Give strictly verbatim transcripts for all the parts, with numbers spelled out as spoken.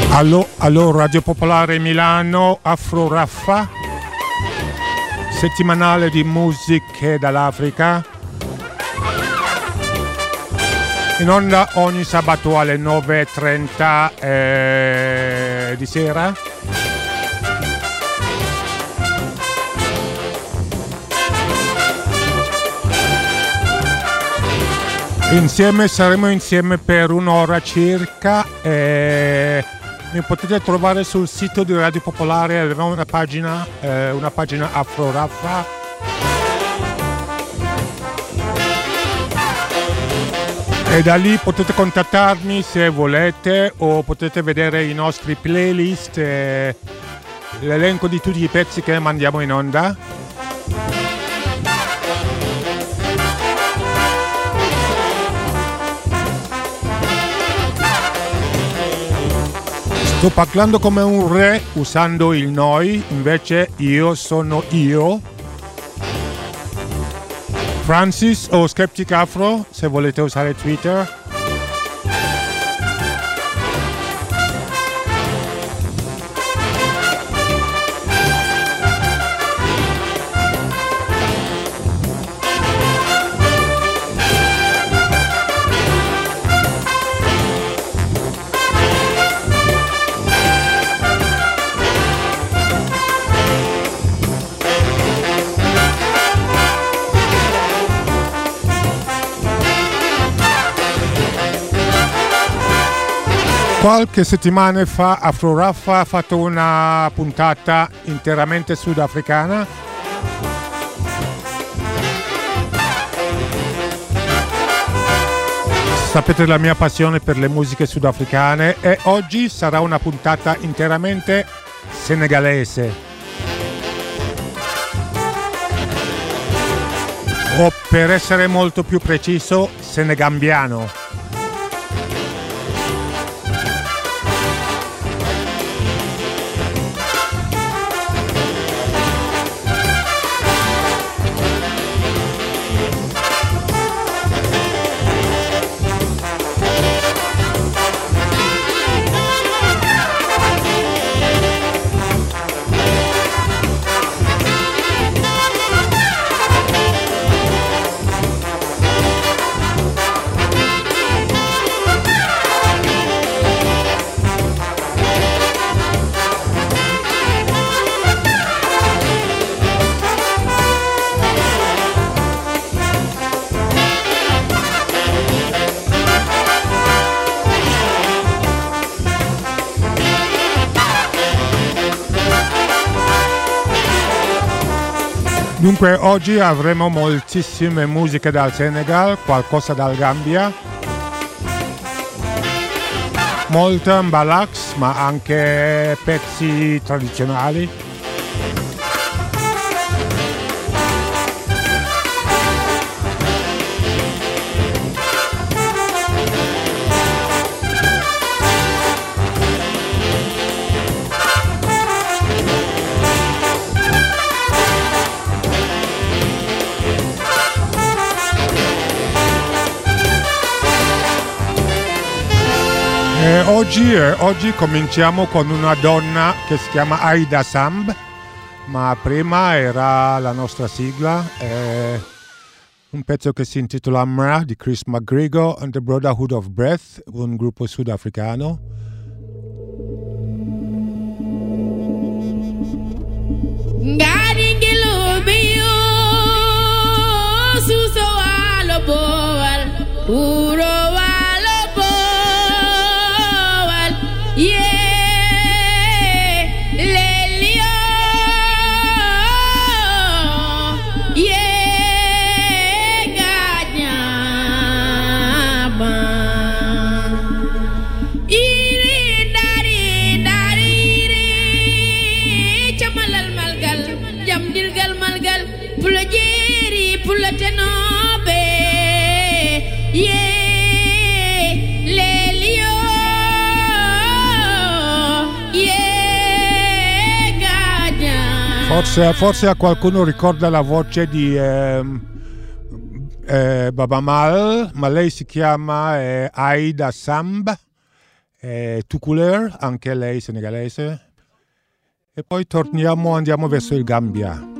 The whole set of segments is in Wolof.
Allo, allo Radio Popolare Milano, Afro Raffa, settimanale di musiche dall'Africa, in onda ogni sabato alle nove e trenta eh, di sera. Insieme saremo insieme per un'ora circa. Eh, Mi potete trovare sul sito di Radio Popolare, abbiamo una pagina, eh, una pagina Afro Raffa. E da lì potete contattarmi se volete o potete vedere i nostri playlist, eh, l'elenco di tutti i pezzi che mandiamo in onda. Sto parlando come un re usando il noi, invece io sono io. Francis o Skeptic Afro, se volete usare Twitter. Qualche settimana fa Afro Raffa ha fatto una puntata interamente sudafricana. Sapete la mia passione per le musiche sudafricane e oggi sarà una puntata interamente senegalese. O per essere molto più preciso, senegambiano. Dunque oggi avremo moltissime musiche dal Senegal, qualcosa dal Gambia, molta mbalax, ma anche pezzi tradizionali. E oggi, eh, oggi cominciamo con una donna che si chiama Aida Samb, ma prima era la nostra sigla, eh, un pezzo che si intitola Mra di Chris McGregor and the Brotherhood of Breath, un gruppo sudafricano. Forse, forse a qualcuno ricorda la voce di eh, eh, Baba Mal, ma lei si chiama eh, Aida Samb e Tukulër, anche lei senegalese, e poi torniamo, andiamo verso il Gambia.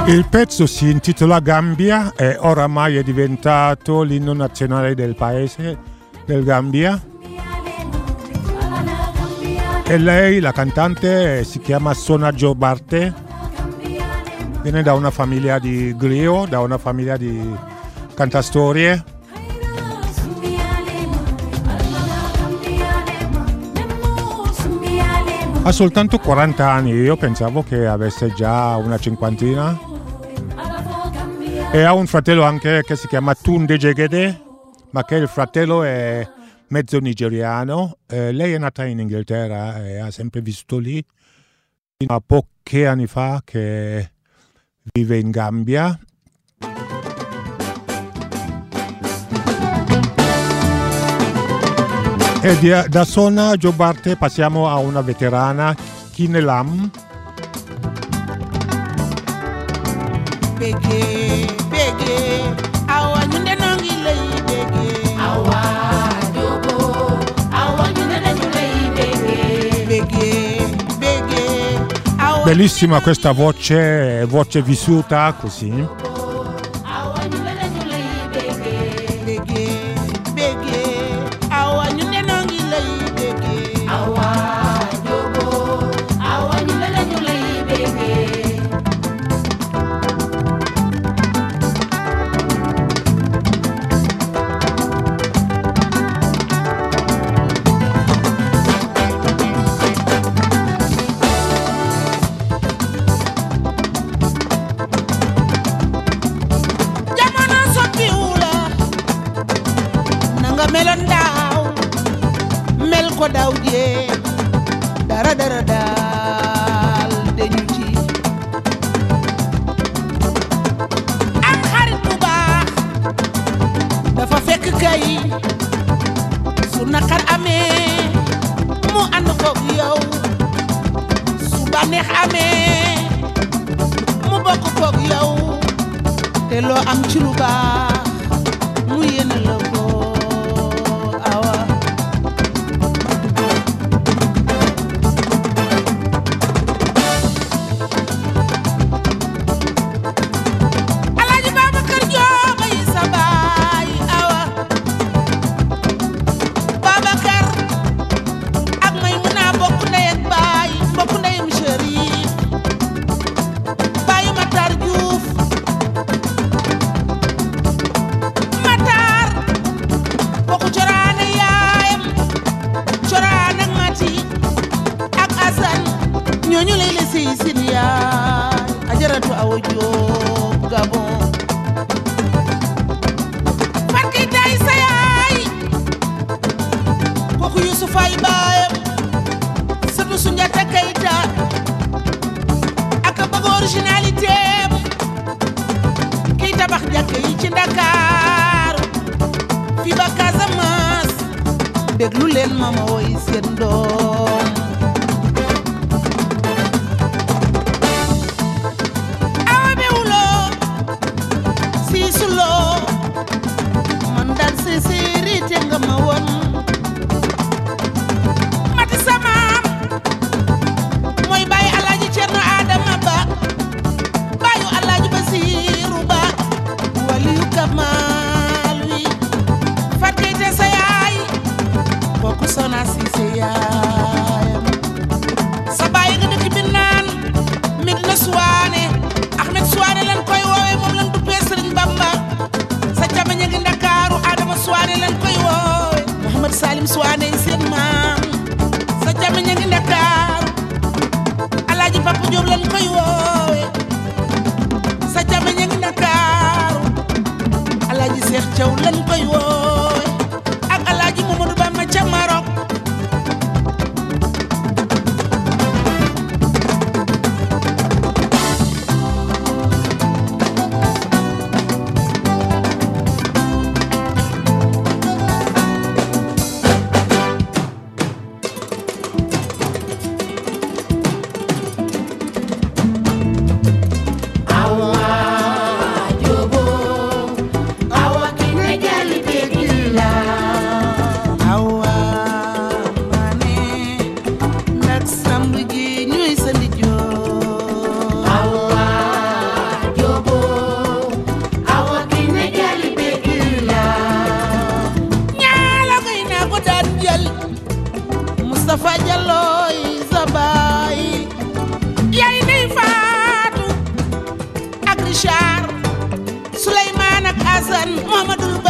Il pezzo si intitola Gambia e oramai è diventato l'inno nazionale del paese, del Gambia. E lei, la cantante, si chiama Sona Jobarte, viene da una famiglia di griot, da una famiglia di cantastorie. Ha soltanto quaranta anni, io pensavo che avesse già una cinquantina. E ha un fratello anche che si chiama Tunde Jegede, ma che il fratello è mezzo nigeriano. Eh, lei è nata in Inghilterra e ha sempre vissuto lì. Fino a pochi anni fa che vive in Gambia. E di, da Sona Jobarte passiamo a una veterana, Kiné Lam. Bege, bege, awa nyunde nongi lei bege. Awa jogo, awa nyunde nongi lei bege. Bege, bege, awa. Bellissima questa voce, voce vissuta così. Awa nyunde nongi lei bege. Bege, bege, awa nyunde nongi lei bege. Awa jogo, awa nyunde nongi lei bege. Melon daw mel ko daw je dara dara dal dañu ci am xarit bu baax dafa fekk kay su naqar amee mu ànd koog yow su bànneex amee mu bokk koog yow te loo am ci lu baax mu yéene la ko déglu leen mama woy seen doom awa bewuloo siisuloo man dal sincérité nga ma won mati samaam mooy bàyyi alaaji Cerno Adama Ba bàyyu alaaji Basiiru Ba waliyu Kamaal wi fatkeyte sa yaay kooku Sona Cissé yaayam sa baay nga dëkk bi naan Medina Suwaane Ahmed Suwaane lan koy woowe moom lan duppee Sëriñ Bamba sa càmmiñ a ngi Ndakaaru Adama Suwaane lan koy woowe Mouhamad Salim Suwaane seen maam sa càmmiñ a ngi Ndakaaru Alaaji Papa Diop lan koy woowe sa càmmiñ a ngi Ndakaaru Alaaji Seex Caw lan koy woowe ak Alaaji Mamadou Bamba ca Maroc Awa jobo, awa kine jali begi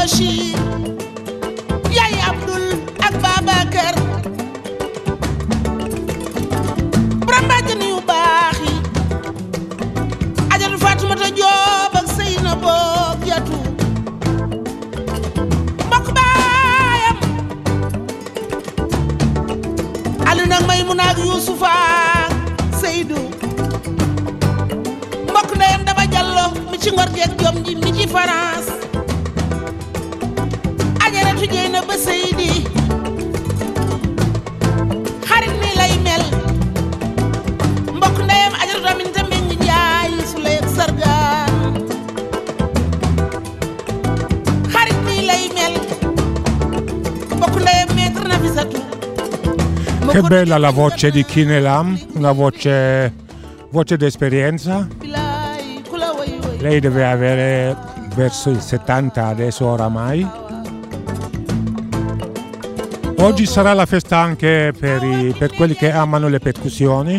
Bachir yaay Abdul ak Babacar borom bàjjen yu baax yi Ajatu Faatumata Joob ak Seyna Boog Jatu mbokk baayam Aliou nag Maymuna ak Yuusufa Seydou mbokk ndeyam Daba Jallo mi ci ngor geeg jom ji mi ci France Ajaratu Jeyna ba Seydi xarit mi lay mel mbokk ndeyam Ajaratu Aminta Mbeng Njaay Suley ak Sargaan xarit mi lay mel mbokk ndeyam Maître Nafisatu. Che bella la voce di Kine Lam, una voce, voce d'esperienza. Lei deve avere verso i settanta adesso oramai. Oggi sarà la festa anche per, i, per quelli che amano le percussioni.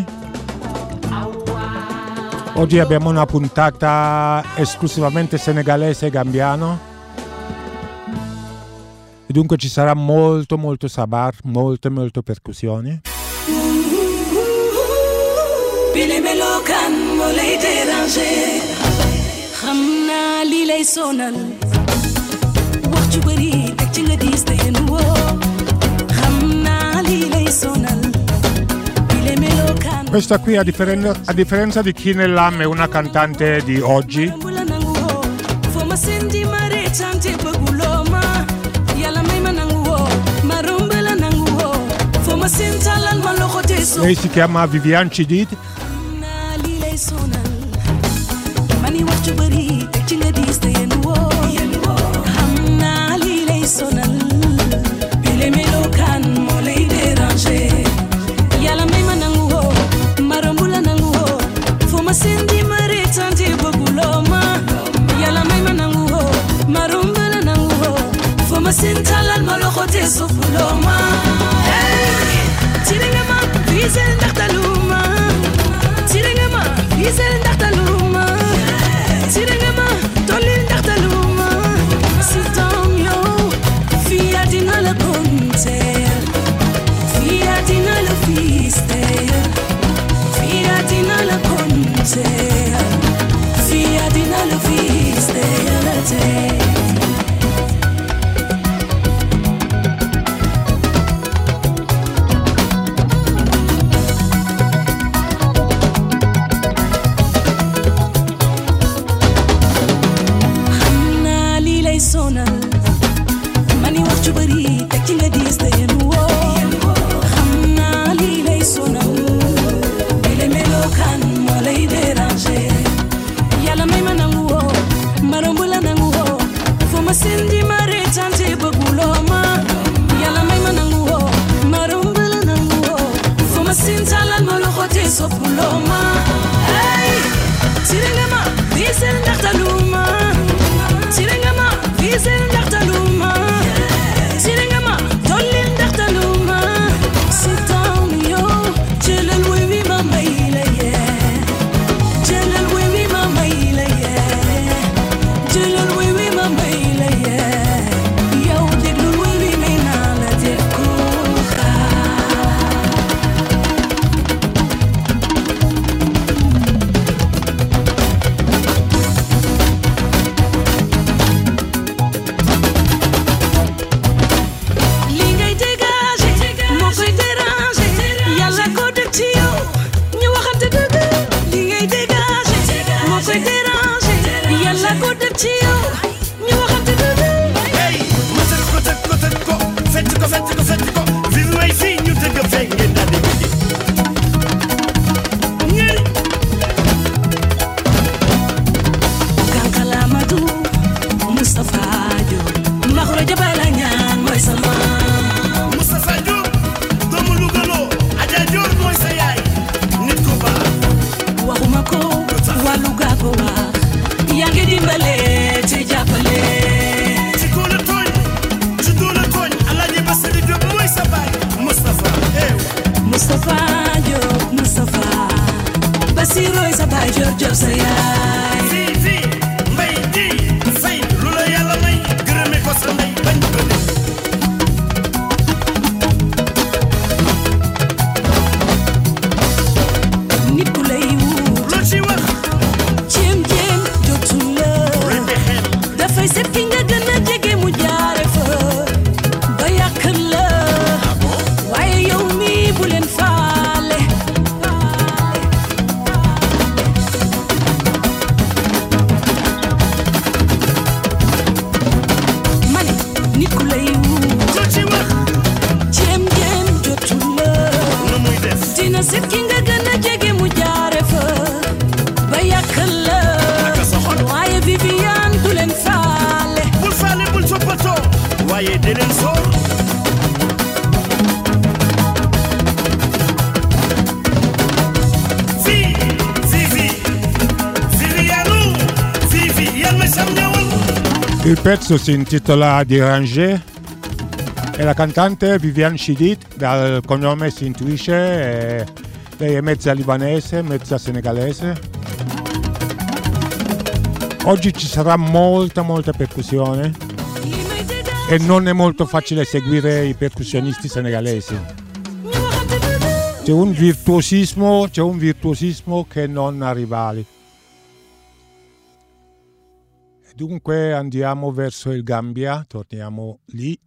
Oggi abbiamo una puntata esclusivamente senegalese e gambiano. E dunque ci sarà molto molto sabar, molte molte percussioni. Bile melokan mo lay déranger xamna li lay sonal wax ju bari tek ci nga dis te yeen wo xamna li lay sonal bile melokan. Questa qui a differenza, a differenza di Kine Lam è una cantante di oggi. Lei si chiama Viviane Chidid. Sintalal malokote sopuloma hey tirengema vizel ndaxtaluma tirengema vizel ndaxtaluma tirengema tolil ndaxtaluma sitam yo fia dina la konter fia dina la fister fia dina la konter fia dina la fister waaye de leen soor si si si Siriano si si yal ma sam ñëwal. Il pezzo si intitola Déranger e la cantante Viviane Chidid, dal cognome si intuisce, e lei è mezza libanese, mezza senegalese. Oggi ci sarà molta molta percussione e non è molto facile seguire i percussionisti senegalesi. C'è un virtuosismo, c'è un virtuosismo che non ha rivali. E dunque andiamo verso il Gambia, torniamo lì.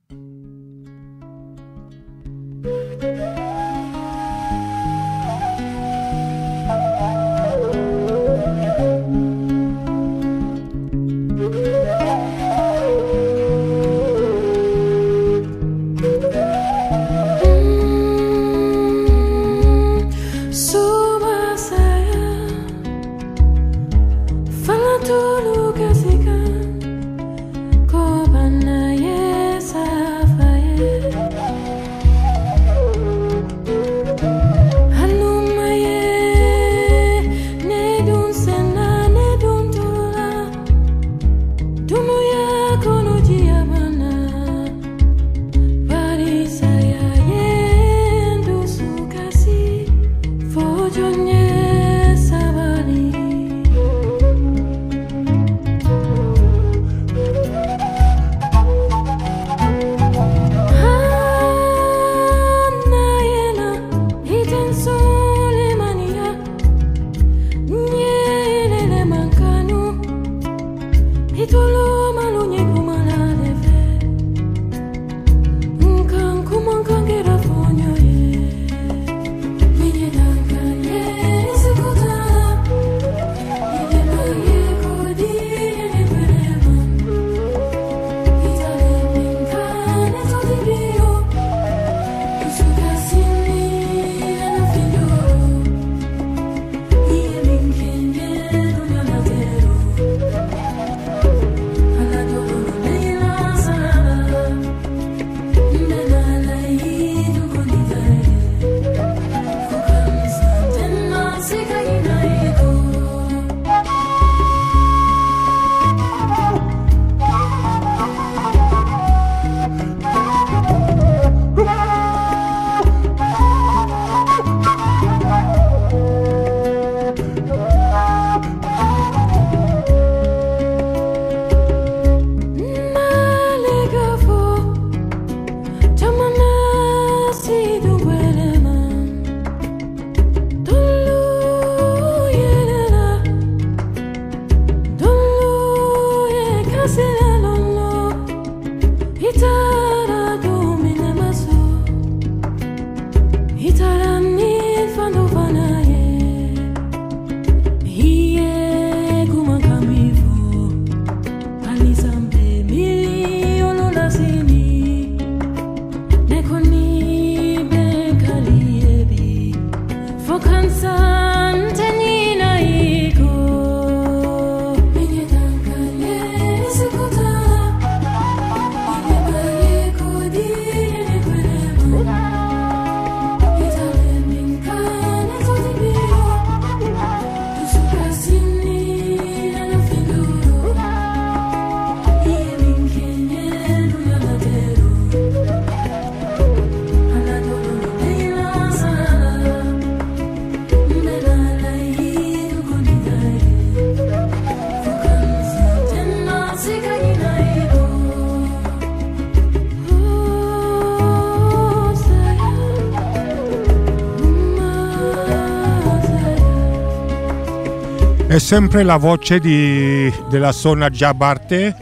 È sempre la voce di, della Sona Jabarte,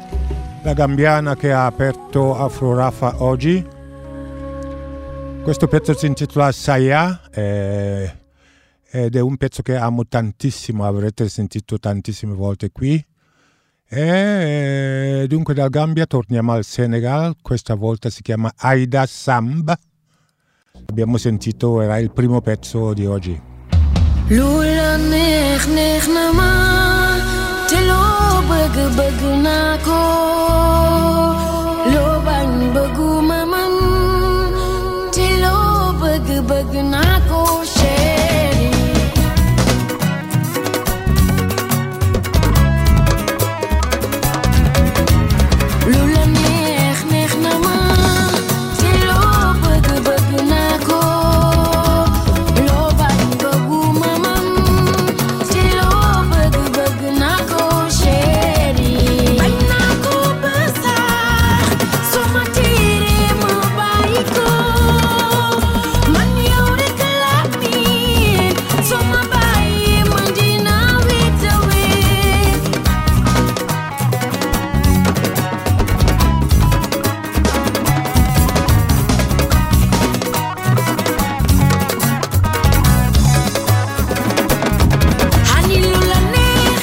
la gambiana che ha aperto Afro Rafa oggi. Questo pezzo si intitola Saya eh, ed è un pezzo che amo tantissimo, avrete sentito tantissime volte qui. E dunque dal Gambia torniamo al Senegal, questa volta si chiama Aida Samb. Abbiamo sentito, era il primo pezzo di oggi. Lula neex neex na ma te loo bëgg bëgg naa ko loo bañ bëgg naa ko chéri lu la neex neex na ma te loo bëgg bëgg naa ko loo bañ bëgguma man te loo bëgg bëgg naa ko chéri bañ naa ko ba sax soo ma tiiree ma bàyyi ko man yow rek laa miin soo ma bàyyi man dinaa wéet a wéet hani lu la neex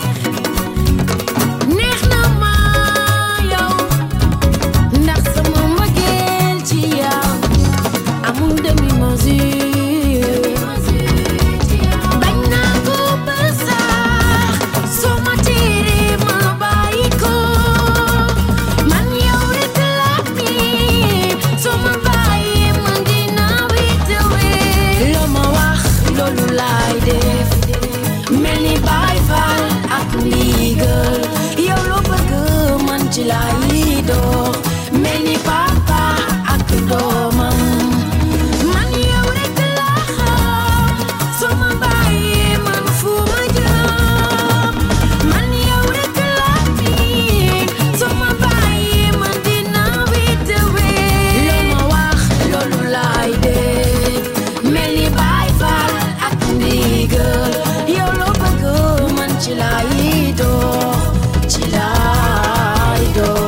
neex na ma yow ndax sama mbëggeel ci yow amul demi mesure bañ naa ko ba sax soo ma tiiree ma bàyyi ko man yow rek laa miin soo ma bàyyi man dinaa wéet a wéet loo ma wax loolu laay def mel ni Baay Faal ak ndigal yow loo bëgg man ci laay dox mel ni papa ak doomam man yow rek laa xam soo ma bàyyi man fu ma jëm man yow rek laa miin soo ma bàyyi man dinaa wéet a wéet loo ma wax loolu laay def mel ni Baay Faal ak ndigal yow loo bëgg man ci laay dox ci laay dox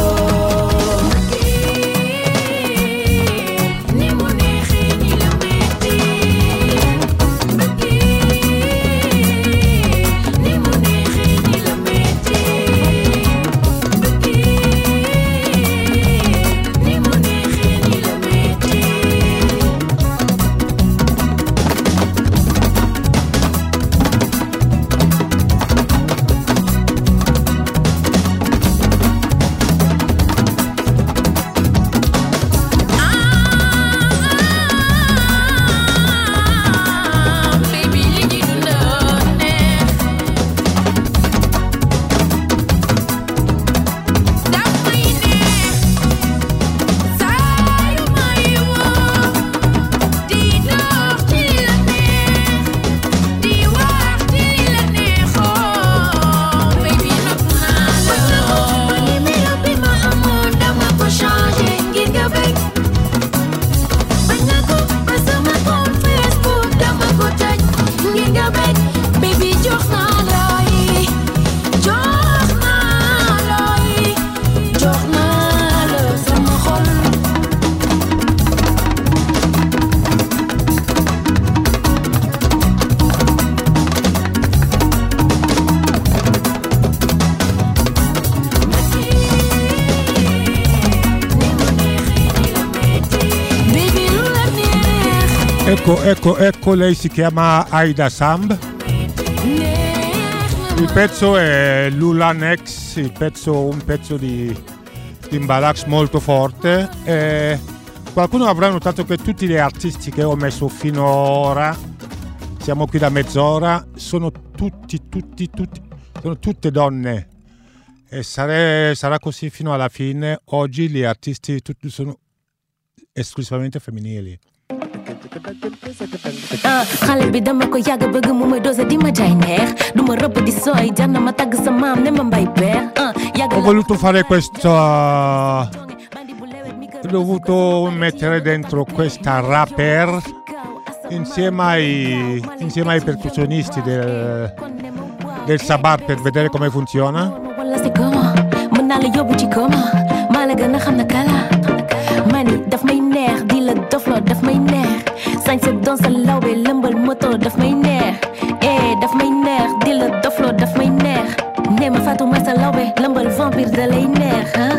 ni mu neexee ni la metti ni mu neexee ni la metti ni mu neexee ni la metti ah baby li ñuy dundoon neex daf may neex saa yu may woo di dox ci li la neex di wax ci li la neexoo baby nopp naa la ma ni melo bi ma amoon dama ko changé ngir nga bëgg bañ naa ko ba sama compte Facebook dama ko tëj ngir nga bëgg baby jox naa looy jox naa looy jox naa la sama xol baby lu la neex Ecco, ecco, ecco, lei si chiama Aida Samb. Il pezzo è Lula Nex, il pezzo, un pezzo di, di Mbalax molto forte. E qualcuno avrà notato che tutti gli artisti che ho messo finora, siamo qui da mezz'ora, sono tutti, tutti, tutti, sono tutte donne. E sare- sarà così fino alla fine. Oggi gli artisti tutti sono esclusivamente femminili. ah xale bi dama ko yàgg bëgg mu may dose di ma jaay neex du ma rëbb di sooy jar na ma tagg sa maam ne ma mbay beer ah yàgg Ho voluto fare questo, ho dovuto mettere dentro questa rapper insieme ai, insieme ai percussionisti del, del Sabar per vedere come funziona. wala si koma mën naa la yóbbu ci koma maa la gën a xam na kala mani daf may neex di la dofloo daf may neex sañ sa doon sa lawbe lëmbal moto daf may neex eh daf may neex di la dofloo daf may neex nee ma Fatou may sa lawbe lëmbal vampire da lay neex ah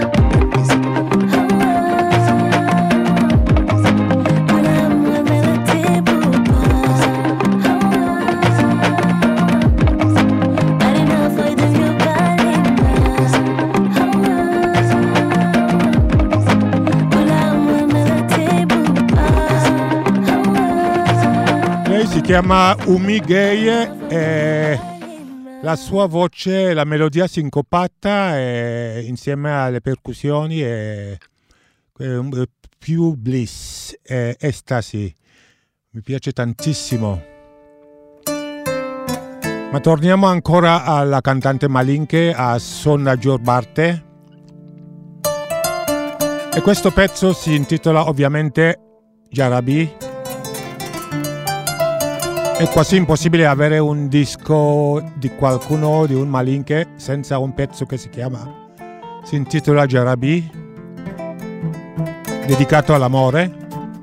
chiama Umi Gay e la sua voce, la melodia sincopata e insieme alle percussioni è, è più bliss, è estasi. Mi piace tantissimo. Ma torniamo ancora alla cantante Malinke, a Sona Jorbarte. E questo pezzo si intitola ovviamente Jarabi. È quasi impossibile avere un disco di qualcuno, di un Malinke, senza un pezzo che si chiama, si intitola Jarabi, dedicato all'amore.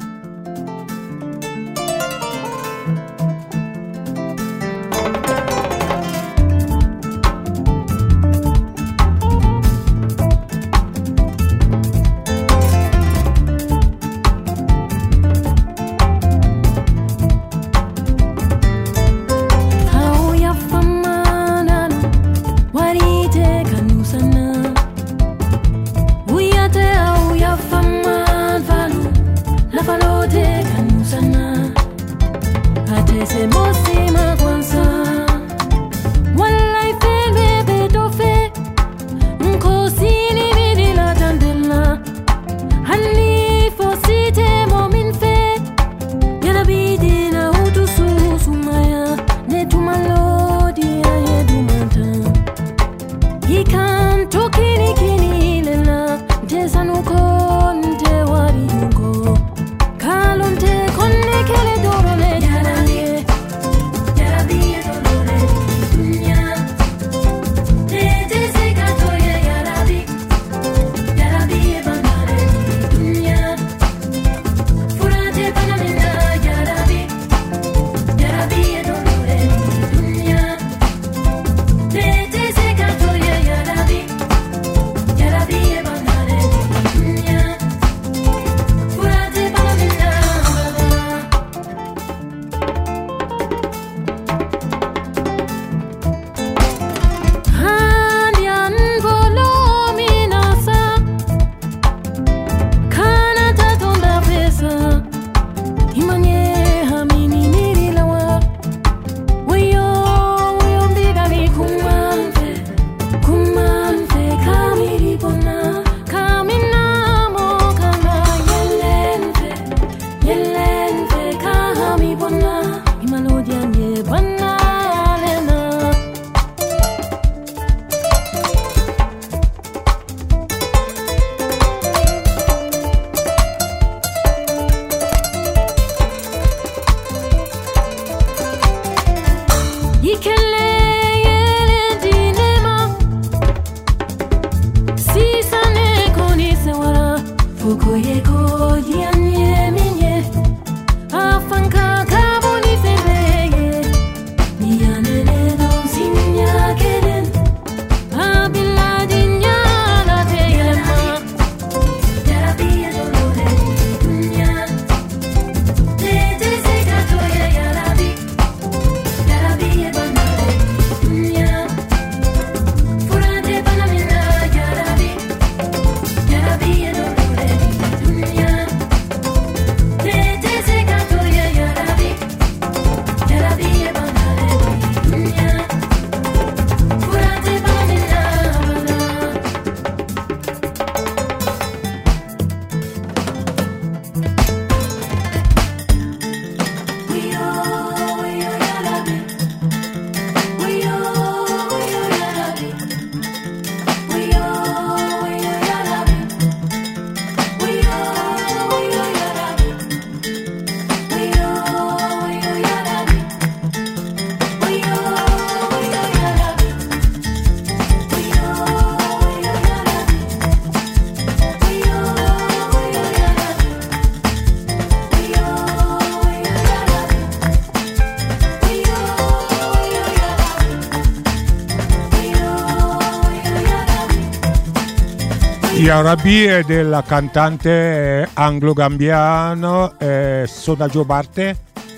Jarabi è della cantante anglo-gambiano eh, Sona Jorbarte.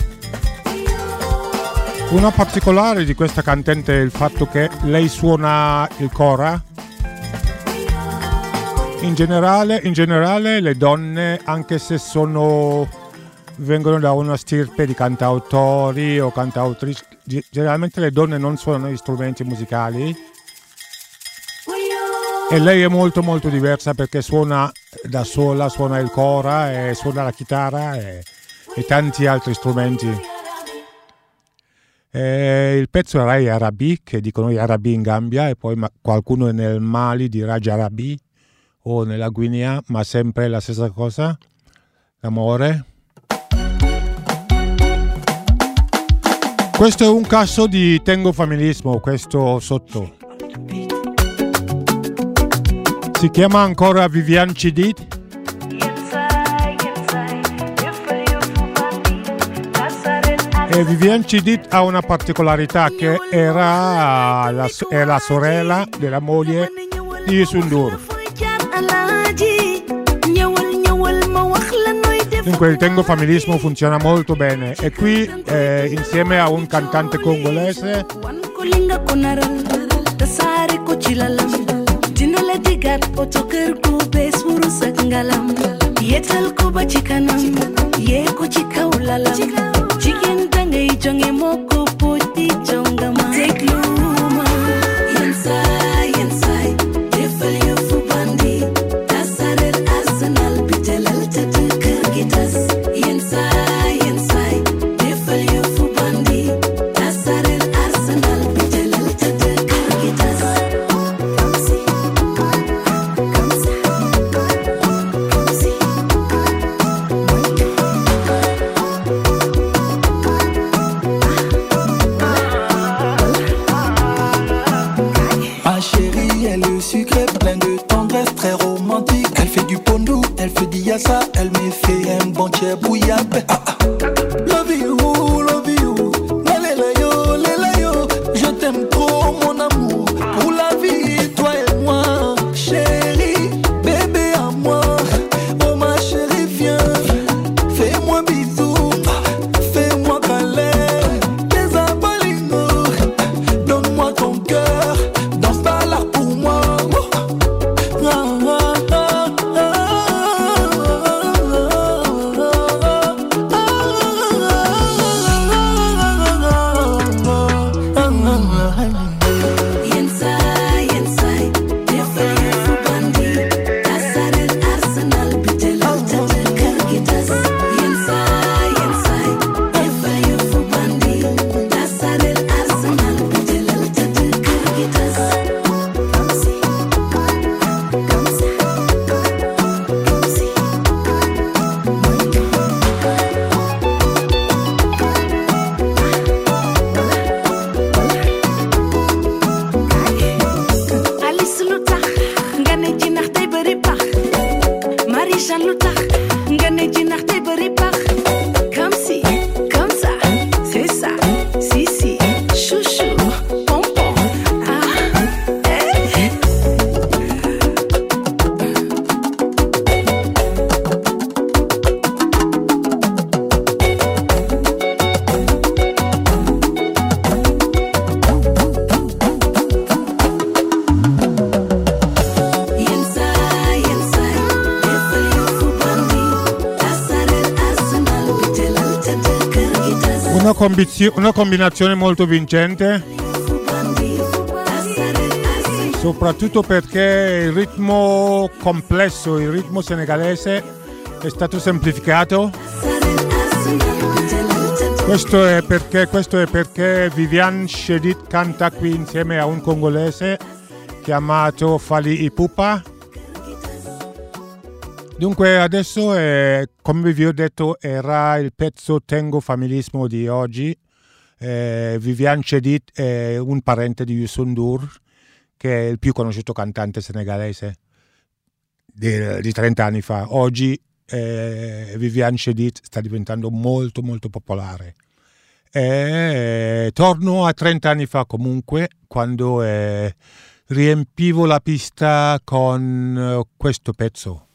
Una particolare di questa cantante è il fatto che lei suona il kora. In generale, in generale le donne, anche se sono vengono da una stirpe di cantautori o cantautrici. Generalmente le donne non suonano gli strumenti musicali e lei è molto molto diversa perché suona da sola, suona il cora e suona la chitarra e, e tanti altri strumenti. E il pezzo era Yarabi, che dicono Yarabi in Gambia, e poi ma, qualcuno nel Mali dirà Jarabi o nella Guinea, ma sempre la stessa cosa, l'amore. Questo è un caso di tengo familismo, questo sotto. Si chiama ancora Viviane Chidid. E Viviane Chidid ha una particolarità, che era la, è la sorella della moglie di Youssou N'Dour. Dunque il tengo familismo funziona molto bene e qui eh, insieme a un cantante congolese elle me fait un bon tché bouillabaisse. Ah, ah. Love you, love you, lela yo, lela yo. Je t'aime trop mon amour, pour la vie, toi et moi. Chérie, bébé à moi. Oh ma chérie, viens, fais-moi bisou, fais-moi câlin. Tes abalingos, donne-moi ton cœur, danse pas là pour moi. Ah, ah, ah, ah. Una, combizio- una combinazione molto vincente, soprattutto perché il ritmo complesso, il ritmo senegalese è stato semplificato. Questo è perché, questo è perché Viviane Chidid canta qui insieme a un congolese chiamato Fally Ipupa. Dunque adesso, eh, come vi ho detto, era il pezzo Tengo Familismo di oggi. Eh, Viviane Chidid è un parente di Youssou N'Dour, che è il più conosciuto cantante senegalese di, di trenta anni fa. Oggi eh, Viviane Chidid sta diventando molto molto popolare. E, eh, torno a trenta anni fa comunque, quando eh, riempivo la pista con eh, questo pezzo.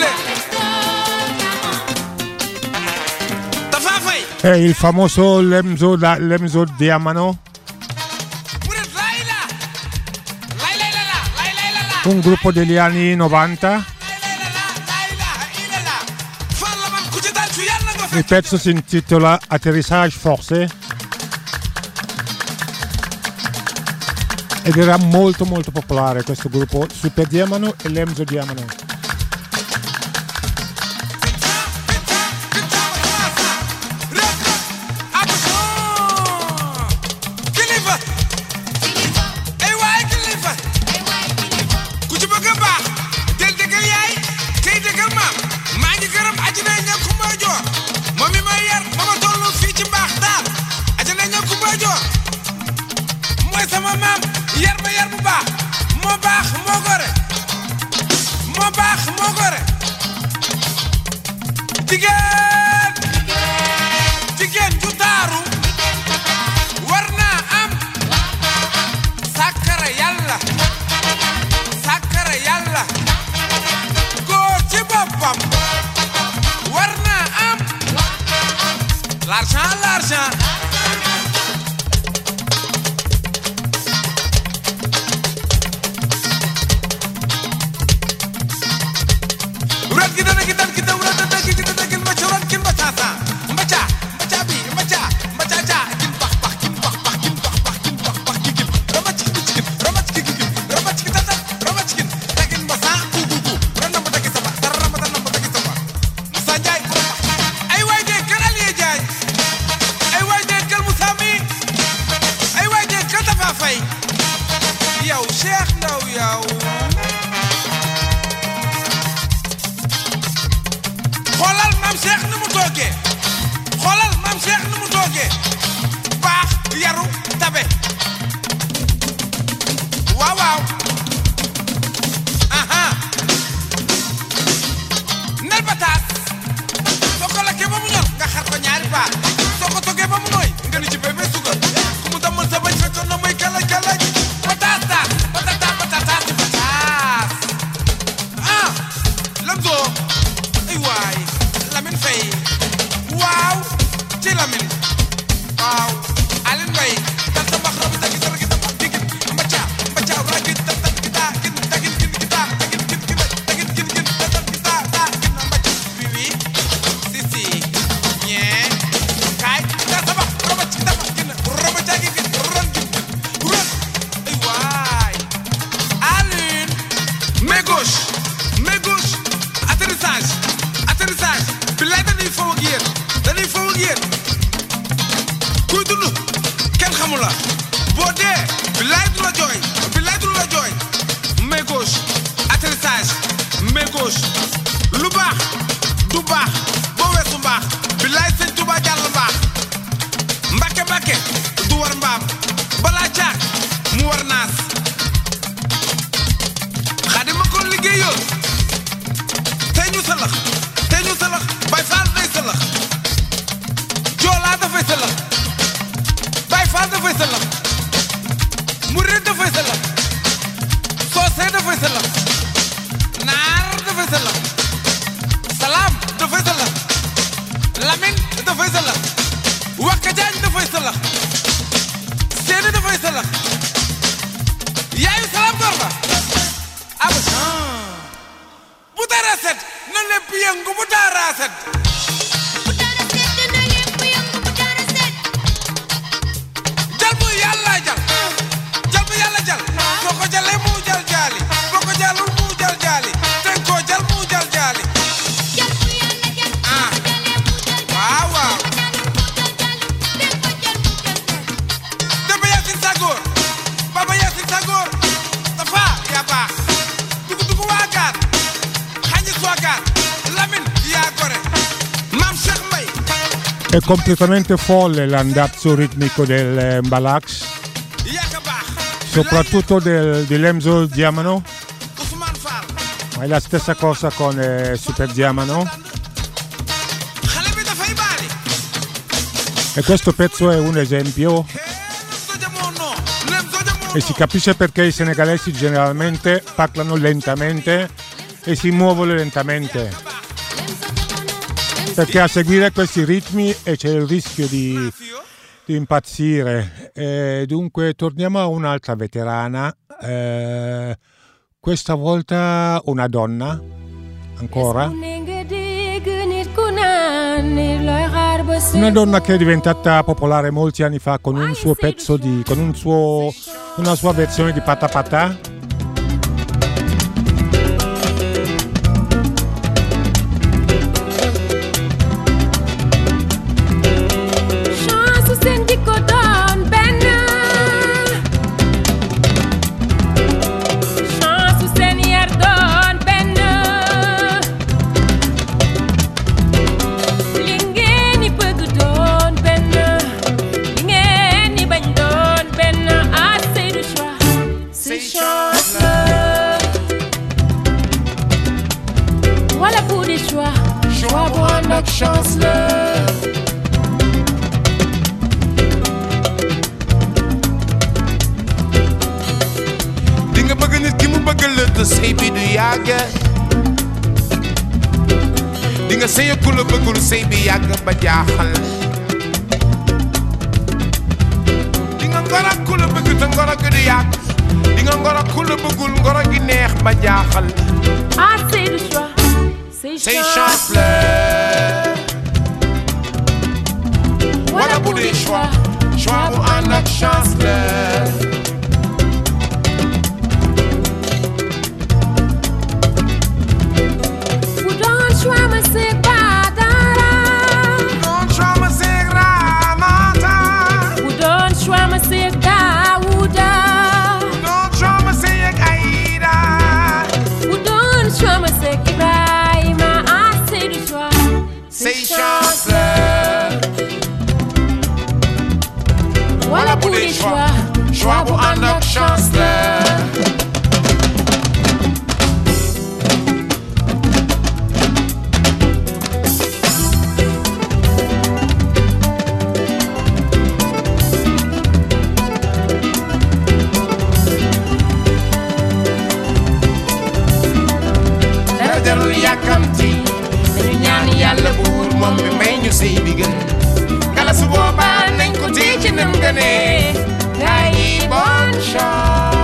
È il famoso Lemzo, da, Lemzo Diamano, un gruppo degli anni novanta. Il pezzo si intitola Atterrissage Forcé ed era molto molto popolare questo gruppo, Super Diamano e Lemzo Diamano. È completamente folle l'andazzo ritmico del Mbalax, soprattutto del, di Lemzo Diamano, ma è la stessa cosa con eh, Super Diamano. E questo pezzo è un esempio e si capisce perché i senegalesi generalmente parlano lentamente e si muovono lentamente, perché a seguire questi ritmi e c'è il rischio di, di impazzire. E dunque torniamo a un'altra veterana, eh, questa volta una donna ancora, una donna che è diventata popolare molti anni fa con un suo pezzo di, con un suo, una sua versione di Pata Pata. Dinga bëgg nit ki mu bëgg la te sëy bi du yàgg. Dinga sëy ku la bëggul sëy bi yàgg ba jaaxal. Dinga ngoro ak ku la bëgg te ngoro gi du yàgg. Dinga ngoro ak ku la bëggul ngoro gi neex ba jaaxal. Ah, c'est le choix, c'est Say chance la. Wala bu dee choix, choix bu ànd ak chance la. Fu doon choix ma seeg ba dara. Doon choix ma seeg Ramata. Fu doon choix ma seeg Daouda. Doon choix ma seeg Aïda. Fu doon choix ma seeg Ibrahima. Ah, c'est le choix, Say chance la. Wala bu dee choix, choix bu ànd ak chance la. Dara jarul yàkkamti, dañu ñaan Yàlla buur moom mi may ñu sëy bi gën. Kala su boobaa nañ ko téye ci nam gënee. Gaay yi bonne chance.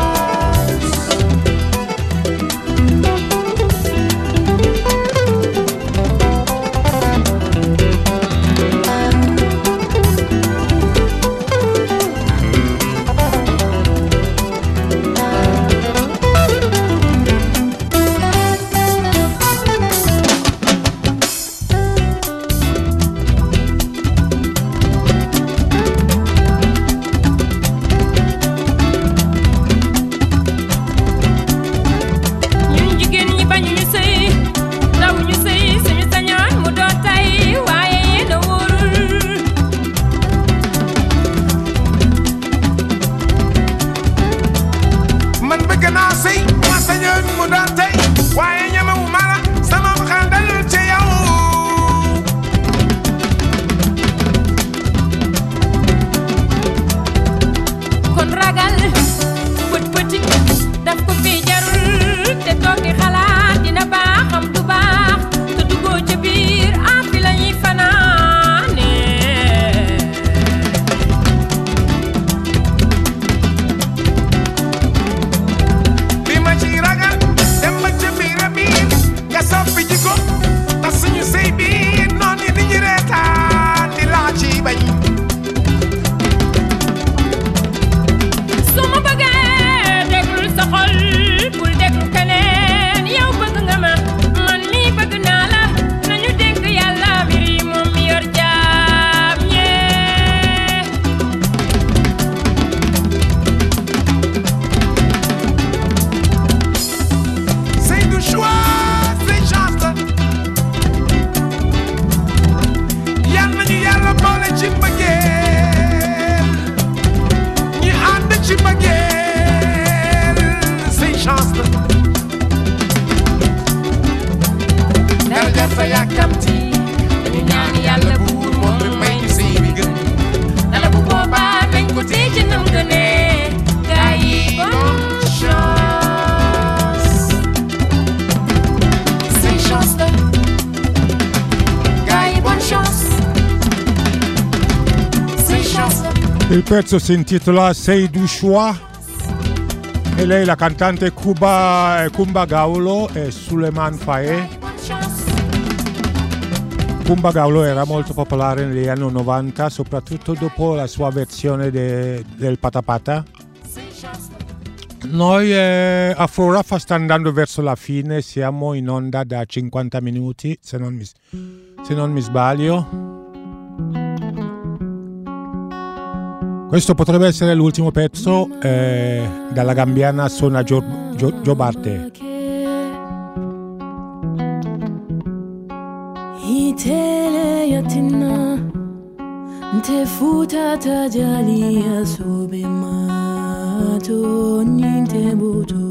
Il pezzo si intitola Sei du choix e lei la cantante Cuba, Kumba Gawlo e Suleiman Faye. Kumba Gawlo era molto popolare negli anni novanta, soprattutto dopo la sua versione de, del Patapata. Noi eh, Afro Raffa sta andando verso la fine, siamo in onda da cinquanta minuti, se non mi, se non mi sbaglio. Questo potrebbe essere l'ultimo pezzo eh, dalla gambiana Sona Gio, Gio, Giobarte. Itele yatina nte futa tajali asobe mato ninte buto.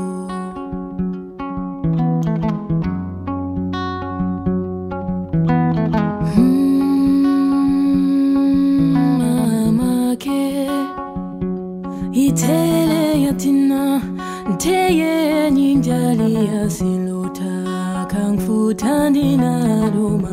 Itele yatina teye ninjali asilota kang futandina roma.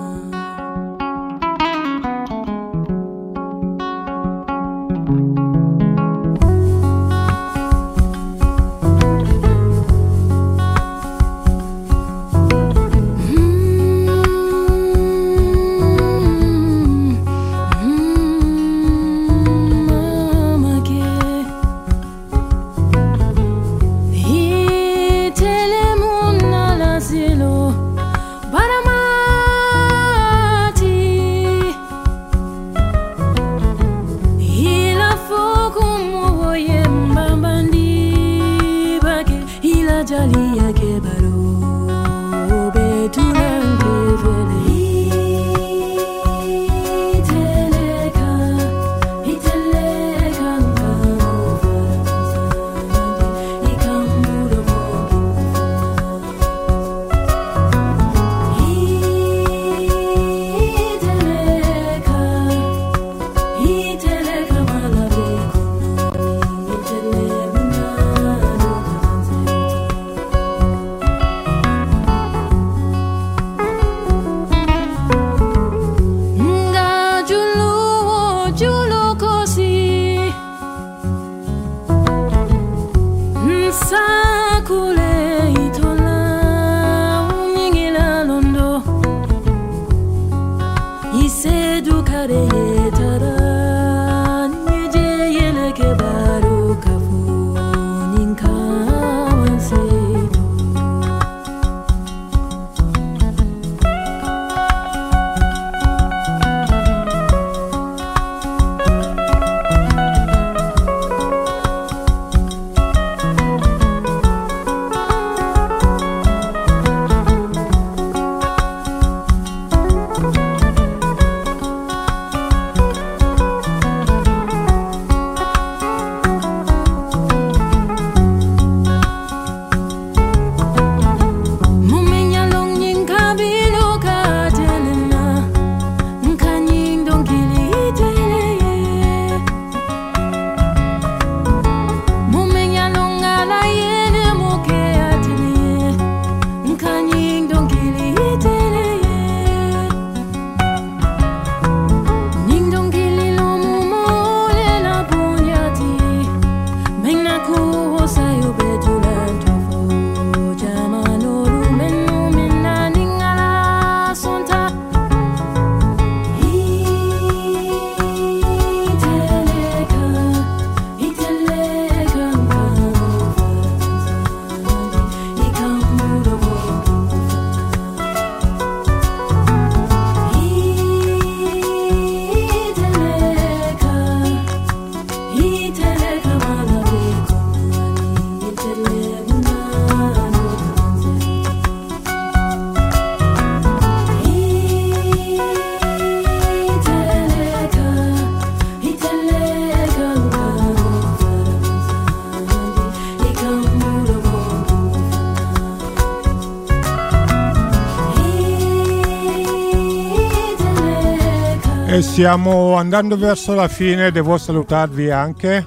E stiamo andando verso la fine, devo salutarvi anche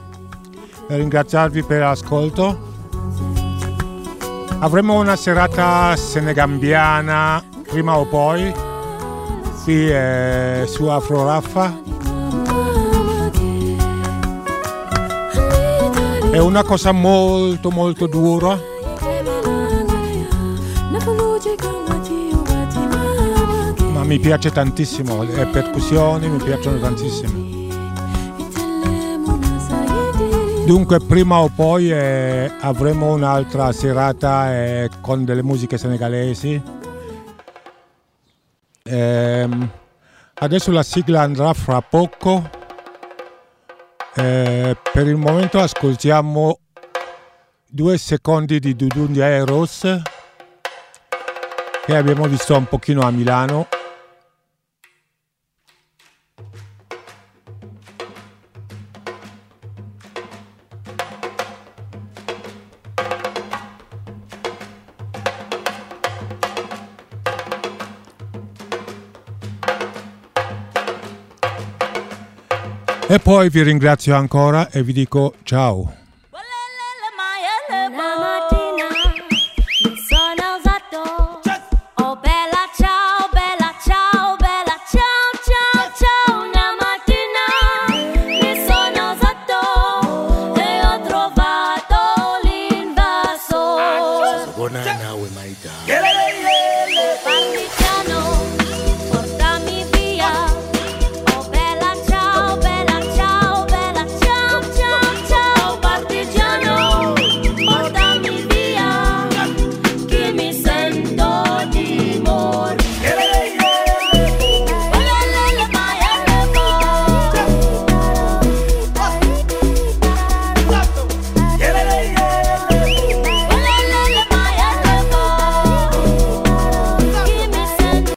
e ringraziarvi per l'ascolto. Avremo una serata senegambiana prima o poi qui eh, su Afro Raffa. È una cosa molto molto dura, ma mi piace tantissimo, le percussioni mi piacciono tantissimo. Dunque prima o poi eh, avremo un'altra serata eh, con delle musiche senegalesi. Ehm, adesso la sigla andrà fra poco. Eh, per il momento ascoltiamo due secondi di Doudou Ndiaye Rose, che abbiamo visto un pochino a Milano. E poi vi ringrazio ancora e vi dico ciao.